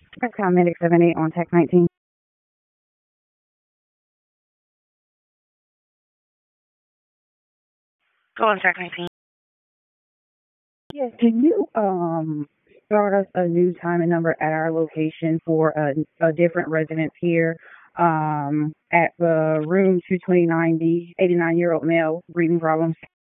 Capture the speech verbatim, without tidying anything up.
Prescott Medic seven eight on Tech nineteen. Go on Tech nineteen. Yes, can you um start us a new time and number at our location for a, a different residence here um, at the room two twenty-nine B, eighty-nine year old male, breathing problems?